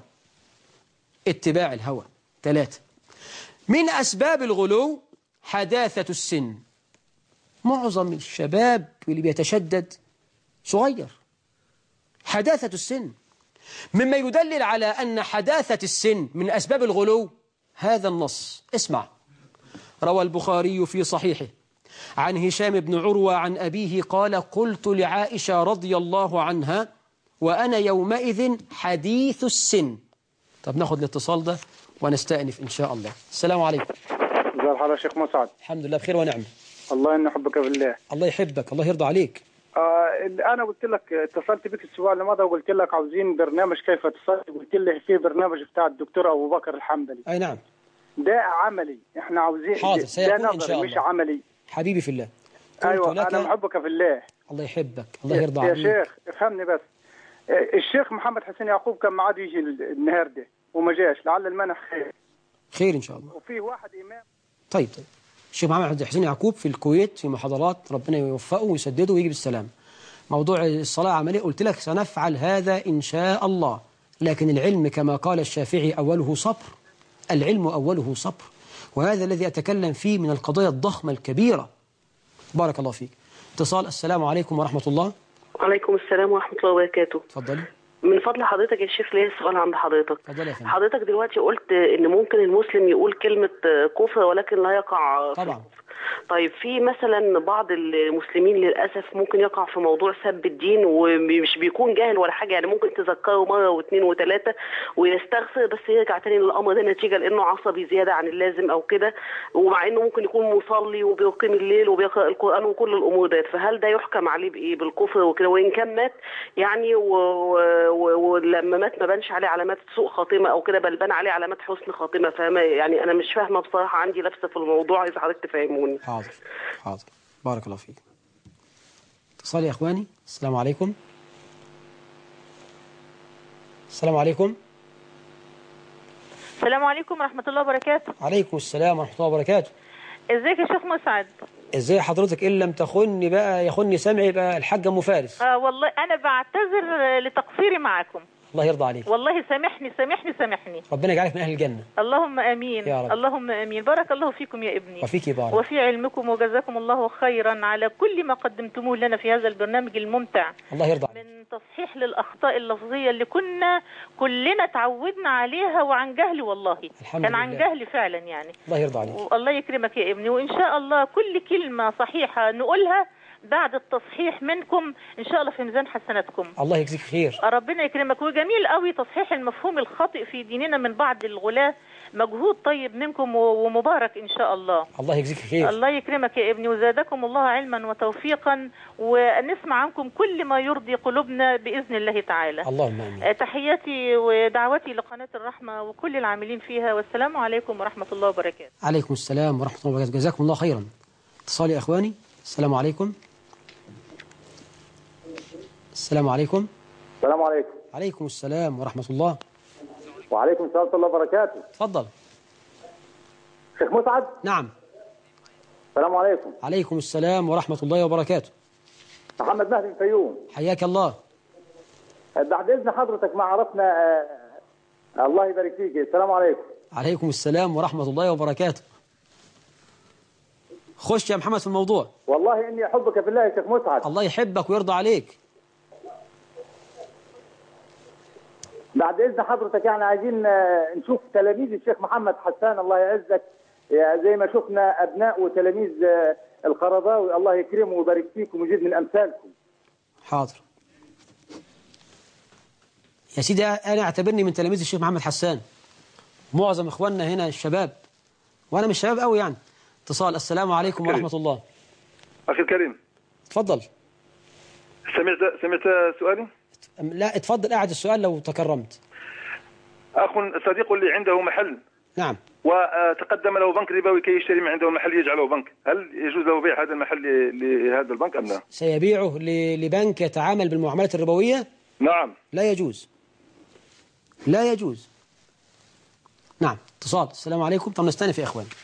[SPEAKER 2] اتباع الهوى. ثلاثة من أسباب الغلو حداثة السن. معظم الشباب اللي بيتشدد صغير. حداثة السن مما يدلل على أن حداثة السن من أسباب الغلو هذا النص. اسمع. روى البخاري في صحيحه عن هشام بن عروة عن أبيه قال قلت لعائشة رضي الله عنها وأنا يومئذ حديث السن. طب ناخد الاتصال ده ونستأنف إن شاء الله. السلام عليكم.
[SPEAKER 3] ازي الحال يا شيخ مسعد؟
[SPEAKER 2] الحمد لله بخير ونعمة.
[SPEAKER 3] الله إني أحبك بالله.
[SPEAKER 2] الله يحبك، الله يرضى عليك.
[SPEAKER 3] آه أنا قلت لك اتصلت بك الأسبوع اللي مضى وقلت لك عاوزين برنامج كيف تصلي، قلت لي في برنامج بتاع الدكتور أبو بكر الحنبلي.
[SPEAKER 2] أي نعم.
[SPEAKER 3] ده عملي، إحنا عاوزين
[SPEAKER 2] حاضر سيكون
[SPEAKER 3] ده
[SPEAKER 2] إن شاء الله.
[SPEAKER 3] مش عملي.
[SPEAKER 2] حبيبي في الله.
[SPEAKER 3] أيوة
[SPEAKER 2] لك
[SPEAKER 3] أنا محبك في الله.
[SPEAKER 2] الله يحبك، الله يرضى
[SPEAKER 3] يا
[SPEAKER 2] عليك.
[SPEAKER 3] شيخ افهمني بس. الشيخ محمد حسين يعقوب كان معاد يجي النهارده وما جاش، لعل المنح خير.
[SPEAKER 2] خير إن شاء الله.
[SPEAKER 3] وفي واحد إمام.
[SPEAKER 2] طيب طيب. الشيخ محمد حسين يعقوب في الكويت في محاضرات، ربنا يوفقه ويسدده ويجي بالسلام. موضوع الصلاة عملية قلت لك سنفعل هذا إن شاء الله، لكن العلم كما قال الشافعي أوله صبر. العلم أوله صبر، وهذا الذي أتكلم فيه من القضايا الضخمة الكبيرة. بارك الله فيك. اتصال. السلام عليكم ورحمة الله.
[SPEAKER 4] وعليكم السلام ورحمة الله وبركاته.
[SPEAKER 2] تفضلي.
[SPEAKER 4] من فضل حضرتك يا شيخ ليا سؤال عند حضرتك.
[SPEAKER 2] تفضلي يا فندم.
[SPEAKER 4] حضرتك دلوقتي قلت ان ممكن المسلم يقول كلمة كفر ولكن لا يقع
[SPEAKER 2] طبعا.
[SPEAKER 4] طيب في مثلا بعض المسلمين للاسف ممكن يقع في موضوع سب الدين ومش بيكون جاهل ولا حاجه، يعني ممكن تذكره مره واثنين وثلاثه ويستغفر بس يرجع تاني للامر ده نتيجه لانه عصبي زياده عن اللازم او كده، ومع انه ممكن يكون مصلي وبيقيم الليل وبيقرا القران وكل الامور ديت، فهل ده يحكم عليه بايه؟ بالكفر وكده، وان كان مات يعني ولما مات ما بانش عليه علامات سوء خاتمه او كده، بل بان عليه علامات حسن خاتمه، فما يعني انا مش فاهمه بصراحه، عندي لبسه في الموضوع، اذا حضرتك تفهموني.
[SPEAKER 2] حاضر حاضر، بارك الله فيك. اتصال يا اخواني. السلام عليكم. السلام عليكم.
[SPEAKER 5] السلام عليكم ورحمة الله وبركاته.
[SPEAKER 2] عليكم السلام ورحمة الله وبركاته.
[SPEAKER 5] ازيك يا شيخ مسعد؟
[SPEAKER 2] ازاي حضرتك؟ ان لم تخني بقى يخني سمعي بقى الحاجة ام فارس.
[SPEAKER 5] اه والله انا بعتذر لتقصيري معكم.
[SPEAKER 2] الله يرضى عليك.
[SPEAKER 5] والله سامحني سامحني سامحني.
[SPEAKER 2] ربنا يجعلك من اهل الجنة.
[SPEAKER 5] اللهم امين
[SPEAKER 2] يا رب.
[SPEAKER 5] اللهم امين. بارك الله فيكم يا ابني.
[SPEAKER 2] وفيك بارك.
[SPEAKER 5] وفي علمكم، وجزاكم الله خيرا على كل ما قدمتموه لنا في هذا البرنامج الممتع.
[SPEAKER 2] الله يرضى عليك.
[SPEAKER 5] من تصحيح للاخطاء اللفظية اللي كنا كلنا تعودنا عليها وعن جهل، والله
[SPEAKER 2] الحمد
[SPEAKER 5] كان
[SPEAKER 2] لله.
[SPEAKER 5] عن جهل فعلا يعني.
[SPEAKER 2] الله يرضى عليك.
[SPEAKER 5] الله يكرمك يا ابني، وان شاء الله كل كلمة صحيحة نقولها بعد التصحيح منكم ان شاء الله في ميزان حسناتكم.
[SPEAKER 2] الله يجزيك خير.
[SPEAKER 5] ربنا يكرمك. وجميل قوي تصحيح المفهوم الخاطئ في ديننا من بعض الغلاة، مجهود طيب منكم ومبارك ان شاء الله.
[SPEAKER 2] الله يجزيك خير.
[SPEAKER 5] الله يكرمك يا ابني، وزادكم الله علما وتوفيقا، ونسمع عنكم كل ما يرضي قلوبنا باذن الله تعالى.
[SPEAKER 2] اللهم امين.
[SPEAKER 5] تحياتي ودعوتي لقناة الرحمة وكل العاملين فيها، والسلام عليكم ورحمة الله وبركاته.
[SPEAKER 2] عليكم السلام ورحمة الله وبركاته. جزاكم الله خيرا. اتصال يا اخواني. السلام عليكم. السلام عليكم.
[SPEAKER 6] السلام عليكم.
[SPEAKER 2] عليكم السلام ورحمة الله.
[SPEAKER 6] وعليكم السلام ورحمة الله وبركاته.
[SPEAKER 2] تفضل.
[SPEAKER 6] شيخ مسعد.
[SPEAKER 2] نعم.
[SPEAKER 6] السلام عليكم.
[SPEAKER 2] عليكم السلام ورحمة الله وبركاته.
[SPEAKER 6] محمد مهدي من الفيوم.
[SPEAKER 2] حياك الله.
[SPEAKER 6] بعد إذن حضرتك ما عرفنا. آه الله يبارك فيك. السلام عليكم.
[SPEAKER 2] عليكم السلام ورحمة الله وبركاته. خش يا محمد في الموضوع.
[SPEAKER 6] والله إني أحبك في الله يا شيخ مسعد.
[SPEAKER 2] الله يحبك ويرضى عليك.
[SPEAKER 6] بعد إذن حضرتك يعني عايزين نشوف تلاميذ الشيخ محمد حسان الله يعزك، زي ما شفنا أبناء وتلاميذ القرضاوي، الله يكرمه ويبارك فيكم ويزيد من أمثالكم.
[SPEAKER 2] حاضر يا سيدي. أنا أعتبرني من تلاميذ الشيخ محمد حسان، معظم إخواننا هنا الشباب، وأنا مش شباب قوي يعني. اتصال. السلام عليكم ورحمة الله.
[SPEAKER 7] أخي الكريم.
[SPEAKER 2] تفضل.
[SPEAKER 7] سمعت سمعت سؤالي؟
[SPEAKER 2] لا اتفضل أعد السؤال لو تكرمت.
[SPEAKER 7] أخ صديق لي عنده محل.
[SPEAKER 2] نعم.
[SPEAKER 7] وتقدم له بنك ربوي كي يشتري من عنده المحل يجعله بنك، هل يجوز له بيع هذا المحل لهذا البنك أم لا؟
[SPEAKER 2] سيبيعه لبنك يتعامل بالمعاملات الربوية؟
[SPEAKER 7] نعم.
[SPEAKER 2] لا يجوز. لا يجوز. نعم. اتصال. السلام عليكم. طب نستنى في إخوان.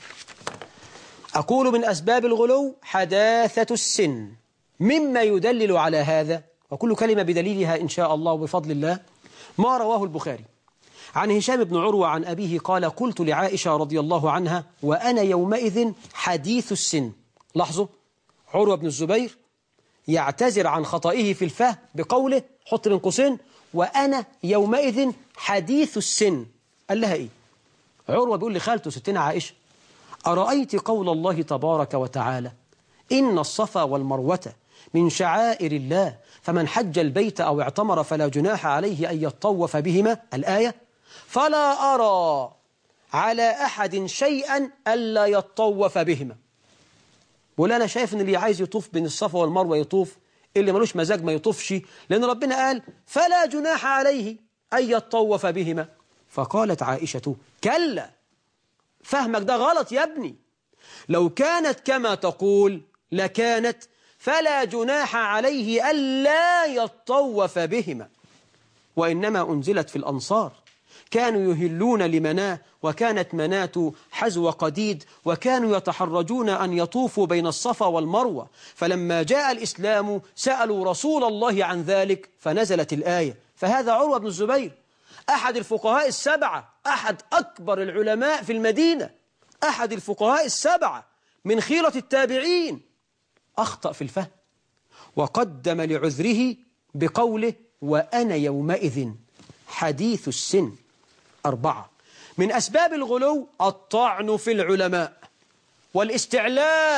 [SPEAKER 2] أقول من أسباب الغلو حداثة السن، مما يدلل على هذا، وكل كلمة بدليلها إن شاء الله وبفضل الله، ما رواه البخاري عن هشام بن عروة عن أبيه قال: قلت لعائشة رضي الله عنها وأنا يومئذ حديث السن. لاحظوا، عروة بن الزبير يعتذر عن خطئه في الفهم بقوله، حط بين قوسين، وأنا يومئذ حديث السن. قال لها إيه؟ عروة بيقول لخالته ستنا عائشة: أرأيت قول الله تبارك وتعالى: إن الصفا والمروة من شعائر الله فمن حج البيت أو اعتمر فلا جناح عليه أن يطوف بهما، الآية، فلا أرى على أحد شيئا ألا يطوف بهما. بقول أنا شايف أن اللي عايز يطوف بين الصفا والمروة يطوف، اللي ملوش مزاج ما يطوفش، لأن ربنا قال فلا جناح عليه أن يطوف بهما. فقالت عائشة: كلا، فهمك ده غلط يا ابني، لو كانت كما تقول لكانت فلا جناح عليه ألا يطوف بهما، وإنما أنزلت في الأنصار، كانوا يهلون لمناه، وكانت مناة حزو قديد، وكانوا يتحرجون أن يطوفوا بين الصفا والمروة، فلما جاء الإسلام سألوا رسول الله عن ذلك فنزلت الآية. فهذا عروة بن الزبير أحد الفقهاء السبعة، أحد أكبر العلماء في المدينة، أحد الفقهاء السبعة من خيرة التابعين، أخطأ في الفهم وقدم لعذره بقوله: وأنا يومئذ حديث السن. أربعة من أسباب الغلو الطعن في العلماء والاستعلاء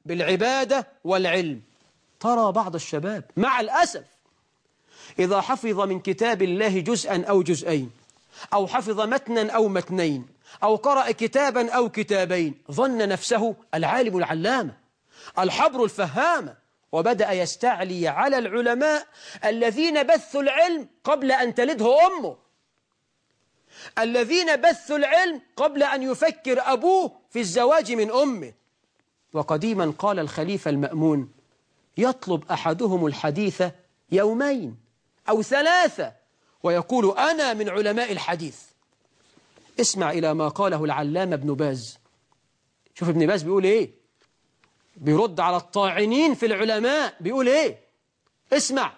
[SPEAKER 2] بالعبادة والعلم. ترى بعض الشباب مع الأسف إذا حفظ من كتاب الله جزءا أو جزئين، أو حفظ متنا أو متنين، أو قرأ كتابا أو كتابين، ظن نفسه العالم العلامة الحبر الفهامة، وبدأ يستعلي على العلماء الذين بثوا العلم قبل أن تلده أمه، الذين بثوا العلم قبل أن يفكر أبوه في الزواج من أمه. وقديما قال الخليفة المأمون: يطلب أحدهم الحديث يومين أو ثلاثة ويقول أنا من علماء الحديث. اسمع إلى ما قاله العلامة ابن باز. شوف ابن باز بيقول إيه، بيرد على الطاعنين في العلماء، بيقول إيه، اسمع.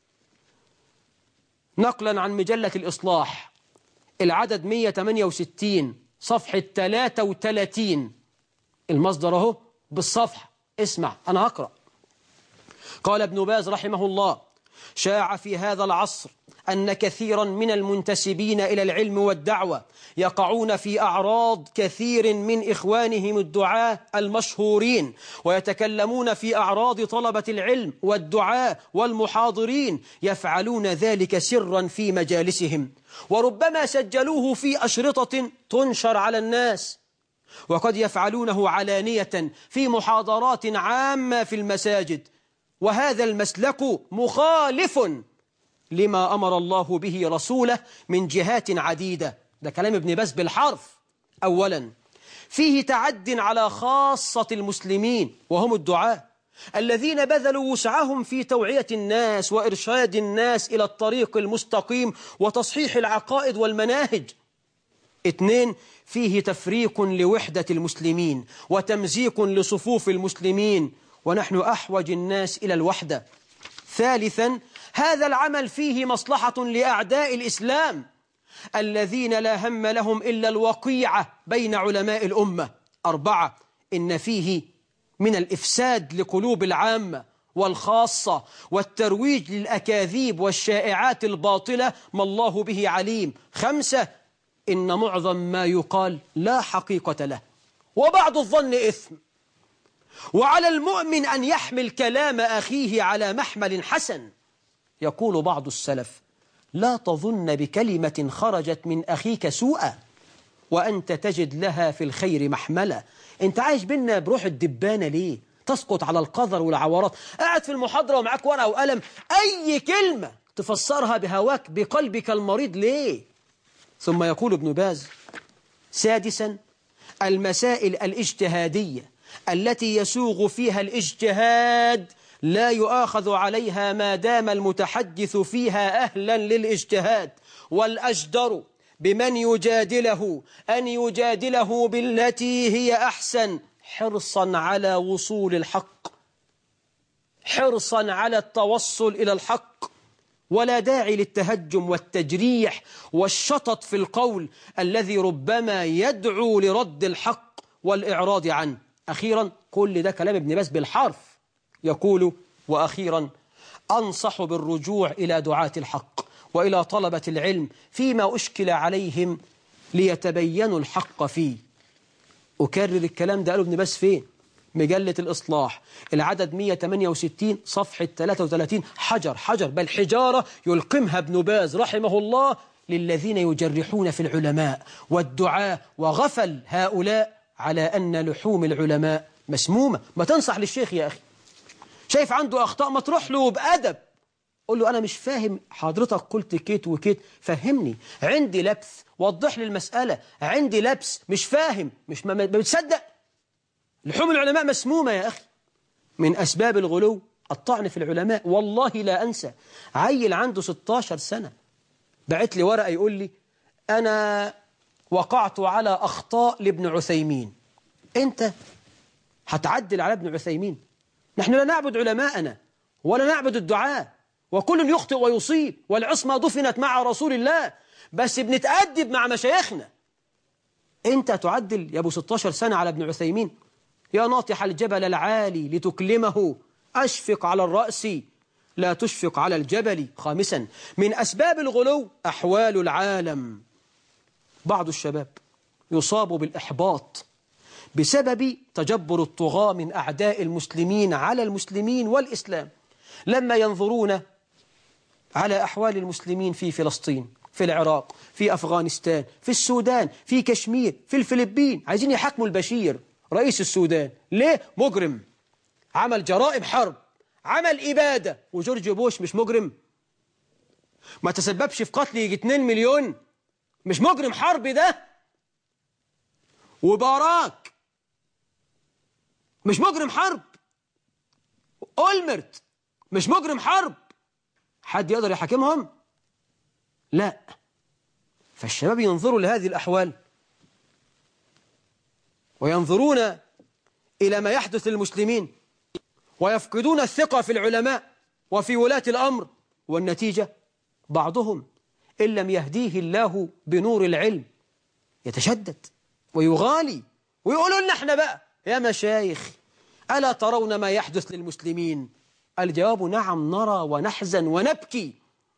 [SPEAKER 2] نقلا عن مجلة الإصلاح العدد مئة وثمانية وستين صفحة ثلاثة وثلاثين، المصدر اهو بالصفحة، اسمع أنا هقرأ. قال ابن باز رحمه الله: شاع في هذا العصر أن كثيرا من المنتسبين إلى العلم والدعوة يقعون في أعراض كثير من إخوانهم الدعاة المشهورين، ويتكلمون في أعراض طلبة العلم والدعاة والمحاضرين، يفعلون ذلك سرا في مجالسهم، وربما سجلوه في أشرطة تنشر على الناس، وقد يفعلونه علانية في محاضرات عامة في المساجد، وهذا المسلك مخالف لما أمر الله به رسوله من جهات عديدة. ده كلام ابن باز بالحرف. أولا، فيه تعد على خاصة المسلمين وهم الدعاة الذين بذلوا وسعهم في توعية الناس وإرشاد الناس إلى الطريق المستقيم وتصحيح العقائد والمناهج. اثنين، فيه تفريق لوحدة المسلمين وتمزيق لصفوف المسلمين، ونحن أحوج الناس إلى الوحدة. ثالثا، هذا العمل فيه مصلحة لأعداء الإسلام الذين لا هم لهم إلا الوقيعة بين علماء الأمة. أربعة، إن فيه من الإفساد لقلوب العامة والخاصة والترويج للأكاذيب والشائعات الباطلة ما الله به عليم. خمسة، إن معظم ما يقال لا حقيقة له وبعض الظن إثم، وعلى المؤمن أن يحمل كلام أخيه على محمل حسن. يقول بعض السلف: لا تظن بكلمة خرجت من أخيك سوءا وأنت تجد لها في الخير محملة. أنت عايش بينا بروح الدبانة ليه؟ تسقط على القذر والعورات، قاعد في المحاضرة ومعاك ورقة وقلم، أي كلمة تفسرها بهواك بقلبك المريض ليه؟ ثم يقول ابن باز: سادسا، المسائل الاجتهادية التي يسوغ فيها الاجتهاد لا يؤاخذ عليها ما دام المتحدث فيها أهلا للاجتهاد، والأجدر بمن يجادله أن يجادله بالتي هي أحسن، حرصا على وصول الحق، حرصا على التوصل إلى الحق، ولا داعي للتهجم والتجريح والشطط في القول الذي ربما يدعو لرد الحق والإعراض عنه. أخيرا، كل ده كلام ابن باز بالحرف. يقول: وأخيرا، أنصح بالرجوع إلى دعاة الحق وإلى طلبة العلم فيما أشكل عليهم ليتبينوا الحق فيه. أكرر الكلام ده قاله ابن باز فين؟ مجلة الإصلاح العدد مئة وثمانية وستين صفحة ثلاثة وثلاثين. حجر حجر بل حجارة يلقمها ابن باز رحمه الله للذين يجرحون في العلماء والدعاء، وغفل هؤلاء على أن لحوم العلماء مسمومة. ما تنصح للشيخ يا أخي، شايف عنده أخطاء، ما تروح له بأدب، قول له: أنا مش فاهم حضرتك قلت كيت وكيت، فهمني، عندي لبس، وضح لي المسألة، عندي لبس، مش فاهم، مش ما بتصدق. لحوم العلماء مسمومة يا أخي. من أسباب الغلو الطعن في العلماء. والله لا أنسى عيل عنده ستاشر سنة بعت لي ورقة يقول لي: أنا وقعت على أخطاء لابن عثيمين. أنت هتعدل على ابن عثيمين؟ نحن لا نعبد علماءنا ولا نعبد الدعاء، وكل يخطئ ويصيب، والعصمة دفنت مع رسول الله، بس بنتأدب مع مشايخنا. أنت تعدل يا أبو ستاشر سنة على ابن عثيمين؟ يا ناطح الجبل العالي لتكلمه، أشفق على الرأس لا تشفق على الجبل. خامسا، من أسباب الغلو أحوال العالم. بعض الشباب يصاب بالإحباط بسبب تجبر الطغاة من أعداء المسلمين على المسلمين والإسلام، لما ينظرون على أحوال المسلمين في فلسطين، في العراق، في أفغانستان، في السودان، في كشمير، في الفلبين، عايزين يحاكموا البشير رئيس السودان. ليه؟ مجرم، عمل جرائم حرب، عمل إبادة. وجورج بوش مش مجرم؟ ما تسببش في قتل يجي اتنين مليون؟ مش مجرم حرب ده؟ وباراك مش مجرم حرب؟ أولمرت مش مجرم حرب؟ حد يقدر يحاكمهم؟ لا. فالشباب ينظروا لهذه الأحوال وينظرون إلى ما يحدث للمسلمين ويفقدون الثقة في العلماء وفي ولاة الأمر، والنتيجة بعضهم إن لم يهديه الله بنور العلم يتشدد ويغالي ويقولوا لنا احنا بقى يا مشايخ ألا ترون ما يحدث للمسلمين؟ الجواب نعم نرى ونحزن ونبكي،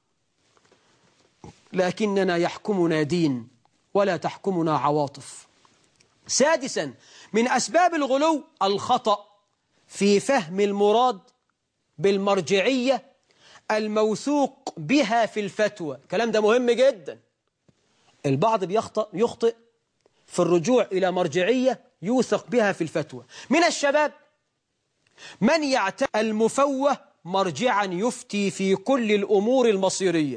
[SPEAKER 2] لكننا يحكمنا دين ولا تحكمنا عواطف. سادسا من أسباب الغلو الخطأ في فهم المراد بالمرجعية الموثوق بها في الفتوى. الكلام ده مهم جدا. البعض بيخطئ يخطئ في الرجوع إلى مرجعية يوثق بها في الفتوى. من الشباب من يعتبر المفوه مرجعا يفتي في كل الأمور المصيرية.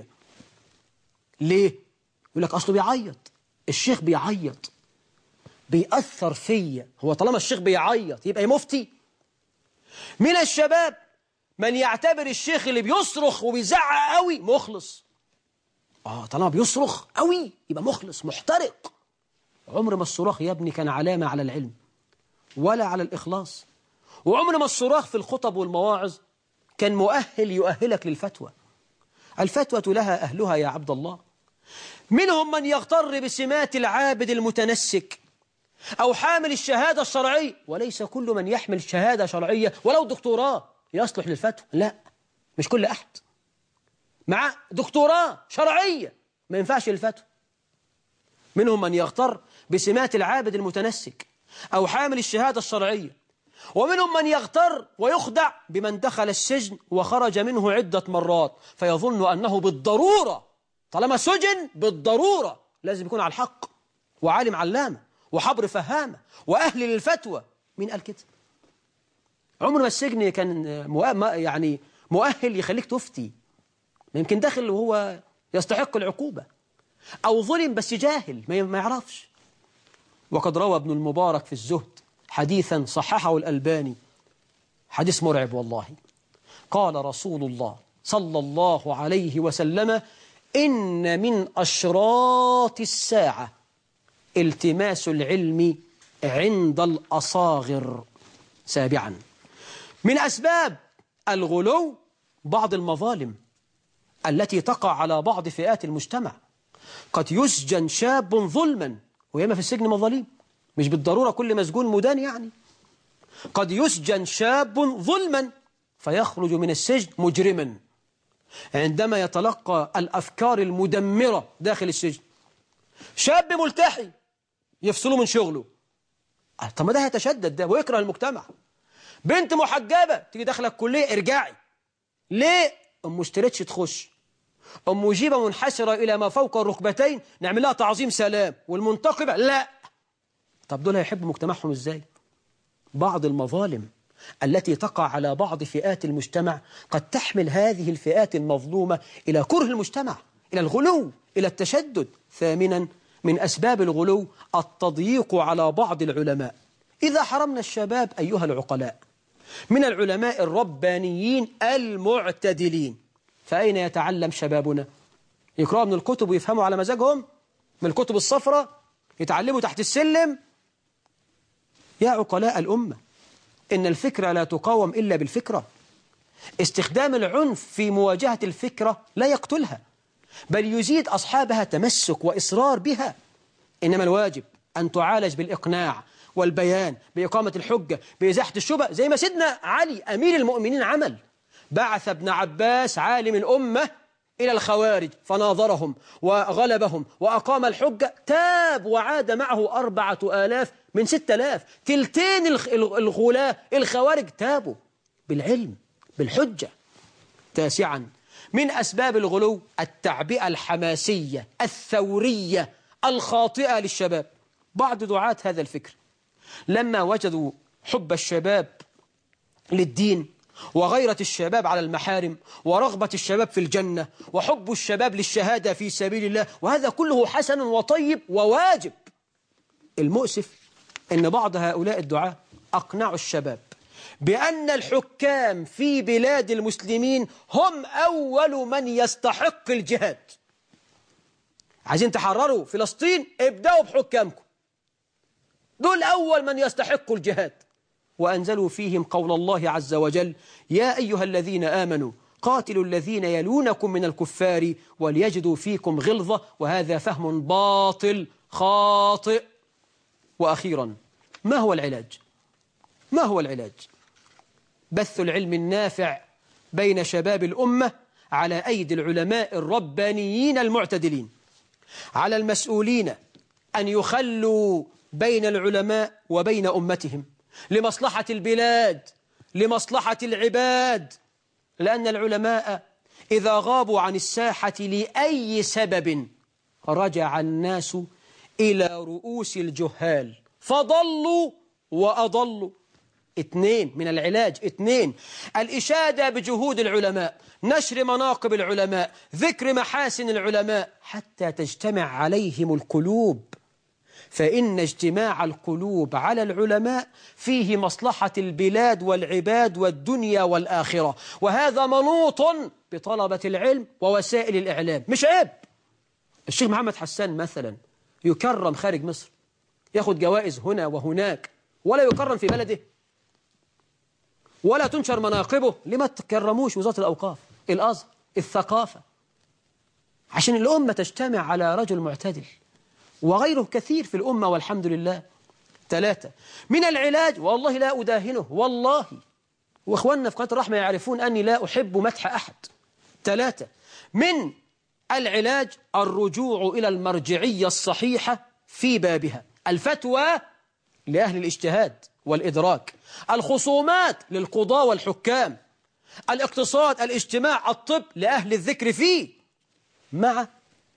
[SPEAKER 2] ليه؟ يقول لك أصله بيعيط، الشيخ بيعيط بيأثر فيا، هو طالما الشيخ بيعيط يبقى مفتي؟ من الشباب من يعتبر الشيخ اللي بيصرخ وبيزعق قوي مخلص. آه طالما بيصرخ قوي يبقى مخلص محترق. عمر ما الصراخ يا ابني كان علامة على العلم ولا على الإخلاص، وعمر ما الصراخ في الخطب والمواعظ كان مؤهل يؤهلك للفتوى. الفتوى لها أهلها يا عبد الله. منهم من يغتر بسمات العابد المتنسك أو حامل الشهادة الشرعية، وليس كل من يحمل شهادة شرعية ولو دكتوراه يصلح للفتوى. لا، مش كل أحد مع دكتوراه شرعية ما ينفعش للفتوى. منهم من يغتر بسمات العابد المتنسك أو حامل الشهادة الشرعية، ومنهم من يغتر ويخدع بمن دخل السجن وخرج منه عدة مرات فيظن أنه بالضرورة طالما سجن بالضرورة لازم يكون على الحق وعالم علامة وحبر فهامة وأهل للفتوى. مين قال كده؟ عمر ما السجن كان مؤ... يعني مؤهل يخليك تفتي. يمكن داخل وهو يستحق العقوبة أو ظلم بس جاهل ما يعرفش. وقد روى ابن المبارك في الزهد حديثا صححه الألباني، حديث مرعب والله. قال رسول الله صلى الله عليه وسلم: إن من أشراط الساعة التماس العلم عند الأصاغر. سابعا من أسباب الغلو بعض المظالم التي تقع على بعض فئات المجتمع. قد يسجن شاب ظلما، وياما في السجن مظالم، مش بالضرورة كل مسجون مدان يعني. قد يسجن شاب ظلما فيخرج من السجن مجرما عندما يتلقى الأفكار المدمرة داخل السجن. شاب ملتحي يفصلوا من شغله، طب ما ده هيتشدد ده ويكره المجتمع. بنت محجبة تيجي داخلة الكلية ارجعي. ليه؟ أم اشتريتش تخش، أم مجيبة منحسرة إلى ما فوق الركبتين نعمل لها تعظيم سلام، والمنتقبة لا. طب دول هيحبوا مجتمعهم إزاي؟ بعض المظالم التي تقع على بعض فئات المجتمع قد تحمل هذه الفئات المظلومة إلى كره المجتمع، إلى الغلو، إلى التشدد. ثامنا من أسباب الغلو التضييق على بعض العلماء. إذا حرمنا الشباب أيها العقلاء من العلماء الربانيين المعتدلين، فأين يتعلم شبابنا؟ يقرأوا من الكتب ويفهموا على مزاجهم من الكتب الصفراء، يتعلموا تحت السلم. يا عقلاء الأمة، إن الفكرة لا تقاوم إلا بالفكرة. استخدام العنف في مواجهة الفكرة لا يقتلها، بل يزيد أصحابها تمسك وإصرار بها. إنما الواجب أن تعالج بالإقناع والبيان، بإقامة الحجة، بإزاحة الشبهة، زي ما سيدنا علي أمير المؤمنين عمل. بعث ابن عباس عالم الأمة إلى الخوارج فناظرهم وغلبهم وأقام الحجة، تاب وعاد معه أربعة آلاف من ستة آلاف. تلتين الغلاة الخوارج تابوا بالعلم بالحجة. تاسعا من أسباب الغلو التعبئة الحماسية الثورية الخاطئة للشباب. بعض دعاة هذا الفكر لما وجدوا حب الشباب للدين وغيرة الشباب على المحارم ورغبة الشباب في الجنة وحب الشباب للشهادة في سبيل الله، وهذا كله حسن وطيب وواجب. المؤسف أن بعض هؤلاء الدعاة أقنعوا الشباب بأن الحكام في بلاد المسلمين هم أول من يستحق الجهاد. عايزين تحرروا فلسطين؟ ابدأوا بحكامكم، دول أول من يستحقوا الجهاد. وأنزلوا فيهم قول الله عز وجل: يا أيها الذين آمنوا قاتلوا الذين يلونكم من الكفار وليجدوا فيكم غلظة. وهذا فهم باطل خاطئ. وأخيرا، ما هو العلاج؟ ما هو العلاج؟ بث العلم النافع بين شباب الأمة على أيدي العلماء الربانيين المعتدلين. على المسؤولين أن يخلوا بين العلماء وبين أمتهم لمصلحة البلاد، لمصلحة العباد، لأن العلماء إذا غابوا عن الساحة لأي سبب رجع الناس إلى رؤوس الجهال فضلوا وأضلوا. اثنين من العلاج، اثنين الإشادة بجهود العلماء، نشر مناقب العلماء، ذكر محاسن العلماء حتى تجتمع عليهم القلوب، فإن اجتماع القلوب على العلماء فيه مصلحة البلاد والعباد والدنيا والآخرة، وهذا منوط بطلبة العلم ووسائل الإعلام. مش عيب الشيخ محمد حسان مثلا يكرم خارج مصر، ياخد جوائز هنا وهناك، ولا يكرم في بلده، ولا تنشر مناقبه؟ لما تكرموش وزارة الأوقاف، الأزهر، الثقافة، عشان الأمة تجتمع على رجل معتدل، وغيره كثير في الأمة والحمد لله. ثلاثة من العلاج، والله لا أداهنه والله، وإخواننا في قناة الرحمة يعرفون أني لا أحب مدح أحد. ثلاثة من العلاج الرجوع إلى المرجعية الصحيحة في بابها، الفتوى لأهل الاجتهاد والإدراك، الخصومات للقضاة والحكام، الاقتصاد، الاجتماع، الطب لأهل الذكر فيه، مع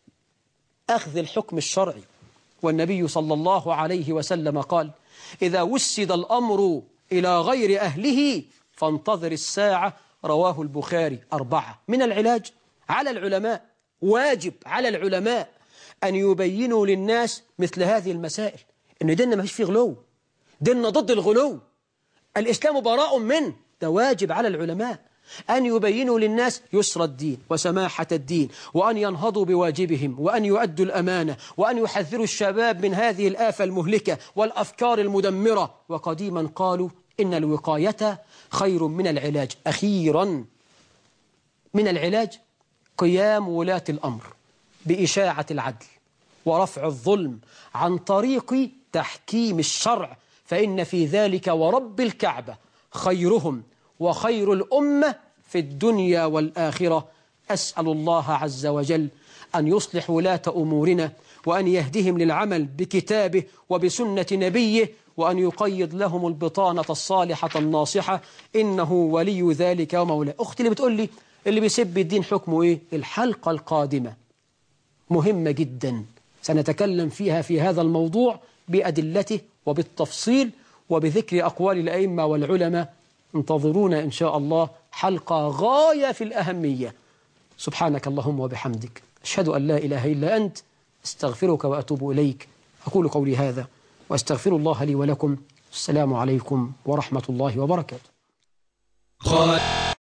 [SPEAKER 2] أخذ الحكم الشرعي. والنبي صلى الله عليه وسلم قال: إذا وسد الأمر إلى غير أهله فانتظر الساعة. رواه البخاري. أربعة من العلاج على العلماء، واجب على العلماء أن يبينوا للناس مثل هذه المسائل، إن ديننا ما فيش فيه غلو، ديننا ضد الغلو، الإسلام براء منه. ده واجب على العلماء أن يبينوا للناس يسر الدين وسماحة الدين، وأن ينهضوا بواجبهم، وأن يؤدوا الأمانة، وأن يحذروا الشباب من هذه الآفة المهلكة والأفكار المدمرة. وقديما قالوا إن الوقاية خير من العلاج. أخيرا من العلاج قيام ولاة الأمر بإشاعة العدل ورفع الظلم عن طريق تحكيم الشرع، فإن في ذلك ورب الكعبة خيرهم وخير الأمة في الدنيا والآخرة. أسأل الله عز وجل أن يصلح ولاة أمورنا، وأن يهدهم للعمل بكتابه وبسنة نبيه، وأن يقيض لهم البطانة الصالحة الناصحة، إنه ولي ذلك ومولاه. أختي اللي بتقول لي اللي بيسب الدين حكمه إيه؟ الحلقة القادمة مهمة جدا، سنتكلم فيها في هذا الموضوع بأدلته وبالتفصيل وبذكر أقوال الأئمة والعلماء. انتظرونا إن شاء الله، حلقة غاية في الأهمية. سبحانك اللهم وبحمدك، أشهد أن لا إله إلا أنت، استغفرك وأتوب إليك. أقول قولي هذا وأستغفر الله لي ولكم. السلام عليكم ورحمة الله وبركاته.